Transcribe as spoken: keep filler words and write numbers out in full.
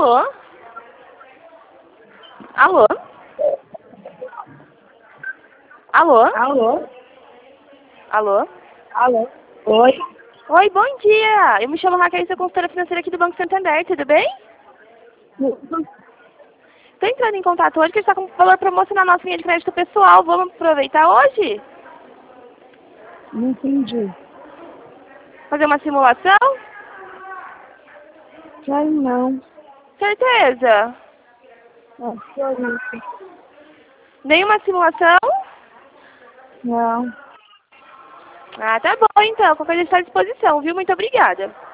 Alô? Alô? Alô? Alô? Alô? Alô? Oi? Oi, bom dia! Eu me chamo Raquel, sou consultora financeira aqui do Banco Santander, tudo bem? Estou entrando em contato hoje que está com valor promocional na nossa linha de crédito pessoal. Vamos aproveitar hoje? Não entendi. Fazer uma simulação? Quero não. Certeza? Não, quero não. Nenhuma simulação? Não. Ah, tá bom então. Qualquer coisa está à disposição, viu? Muito obrigada.